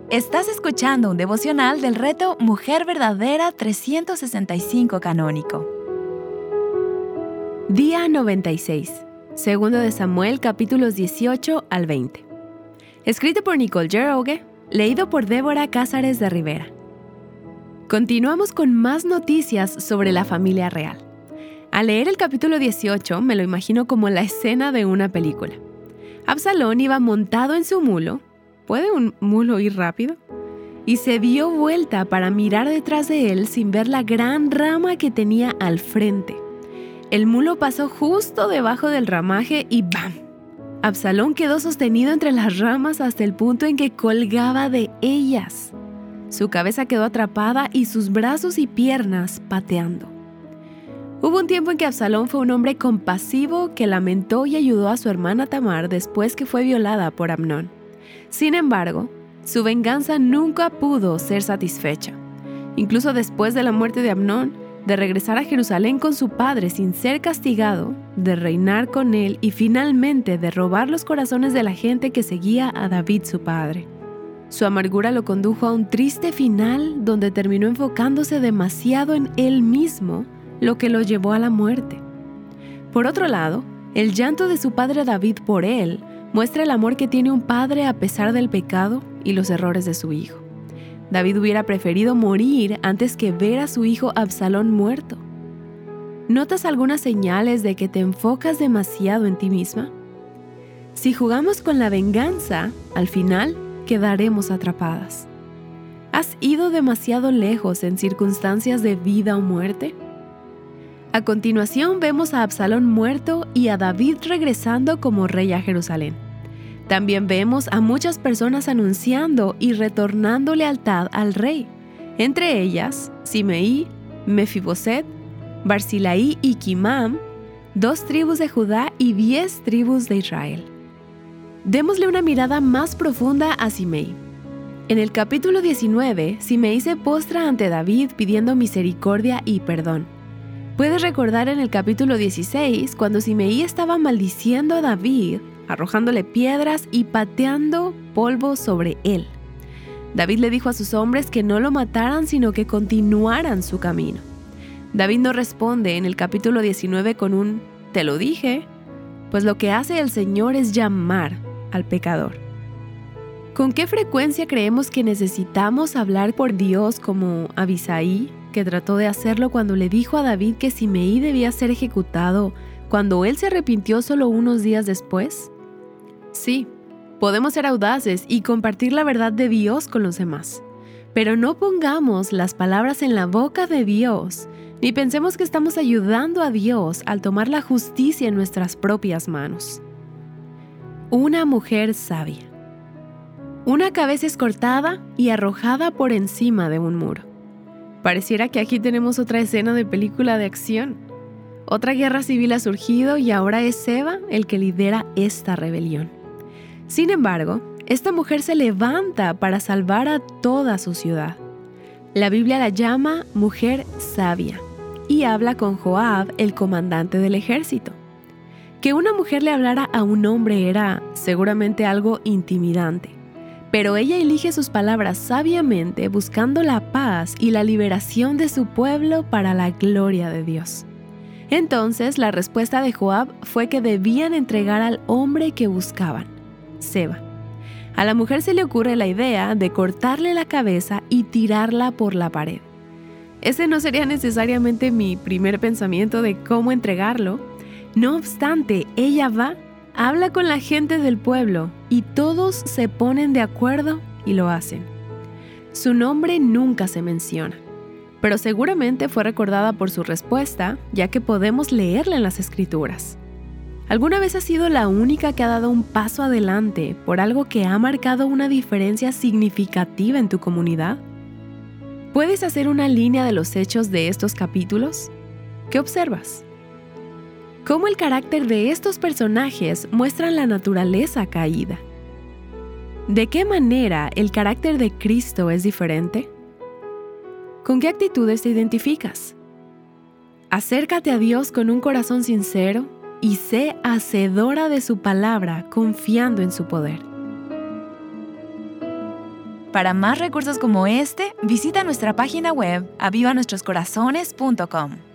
Estás escuchando un devocional del reto Mujer Verdadera 365 Canónico. Día 96. Segundo de Samuel, capítulos 18 al 20. Escrito por Nicole Jeroge, leído por Débora Cázares de Rivera. Continuamos con más noticias sobre la familia real. Al leer el capítulo 18, me lo imagino como la escena de una película. Absalón iba montado en su mulo. ¿Puede un mulo ir rápido? Y se dio vuelta para mirar detrás de él sin ver la gran rama que tenía al frente. El mulo pasó justo debajo del ramaje y ¡bam! Absalón quedó sostenido entre las ramas hasta el punto en que colgaba de ellas. Su cabeza quedó atrapada y sus brazos y piernas pateando. Hubo un tiempo en que Absalón fue un hombre compasivo que lamentó y ayudó a su hermana Tamar después que fue violada por Amnón. Sin embargo, su venganza nunca pudo ser satisfecha. Incluso después de la muerte de Amnón, de regresar a Jerusalén con su padre sin ser castigado, de reinar con él y finalmente de robar los corazones de la gente que seguía a David su padre. Su amargura lo condujo a un triste final donde terminó enfocándose demasiado en él mismo, lo que lo llevó a la muerte. Por otro lado, el llanto de su padre David por él muestra el amor que tiene un padre a pesar del pecado y los errores de su hijo. David hubiera preferido morir antes que ver a su hijo Absalón muerto. ¿Notas algunas señales de que te enfocas demasiado en ti misma? Si jugamos con la venganza, al final quedaremos atrapadas. ¿Has ido demasiado lejos en circunstancias de vida o muerte? A continuación vemos a Absalón muerto y a David regresando como rey a Jerusalén. También vemos a muchas personas anunciando y retornando lealtad al rey, entre ellas Simeí, Mefiboset, Barzilai y Quimam, 2 tribus de Judá y 10 tribus de Israel. Démosle una mirada más profunda a Simeí. En el capítulo 19, Simeí se postra ante David pidiendo misericordia y perdón. Puedes recordar en el capítulo 16 cuando Simeí estaba maldiciendo a David, arrojándole piedras y pateando polvo sobre él. David le dijo a sus hombres que no lo mataran, sino que continuaran su camino. David no responde en el capítulo 19 con un «te lo dije», pues lo que hace el Señor es llamar al pecador. ¿Con qué frecuencia creemos que necesitamos hablar por Dios como Abisai, que trató de hacerlo cuando le dijo a David que Simeí debía ser ejecutado cuando él se arrepintió solo unos días después? Sí, podemos ser audaces y compartir la verdad de Dios con los demás, pero no pongamos las palabras en la boca de Dios, ni pensemos que estamos ayudando a Dios al tomar la justicia en nuestras propias manos. Una mujer sabia. Una cabeza es cortada y arrojada por encima de un muro. Pareciera que aquí tenemos otra escena de película de acción. Otra guerra civil ha surgido y ahora es Seba el que lidera esta rebelión. Sin embargo, esta mujer se levanta para salvar a toda su ciudad. La Biblia la llama mujer sabia y habla con Joab, el comandante del ejército. Que una mujer le hablara a un hombre era seguramente algo intimidante. Pero ella elige sus palabras sabiamente buscando la paz y la liberación de su pueblo para la gloria de Dios. Entonces la respuesta de Joab fue que debían entregar al hombre que buscaban, Seba. A la mujer se le ocurre la idea de cortarle la cabeza y tirarla por la pared. Ese no sería necesariamente mi primer pensamiento de cómo entregarlo. No obstante, ella va, habla con la gente del pueblo y todos se ponen de acuerdo y lo hacen. Su nombre nunca se menciona, pero seguramente fue recordada por su respuesta, ya que podemos leerla en las Escrituras. ¿Alguna vez has sido la única que ha dado un paso adelante por algo que ha marcado una diferencia significativa en tu comunidad? ¿Puedes hacer una línea de los hechos de estos capítulos? ¿Qué observas? ¿Cómo el carácter de estos personajes muestran la naturaleza caída? ¿De qué manera el carácter de Cristo es diferente? ¿Con qué actitudes te identificas? Acércate a Dios con un corazón sincero y sé hacedora de su palabra, confiando en su poder. Para más recursos como este, visita nuestra página web avivanuestroscorazones.com.